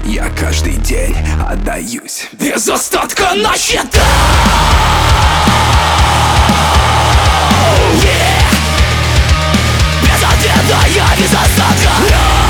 Я каждый день отдаюсь без остатка на счета. Без ответа я без остатка.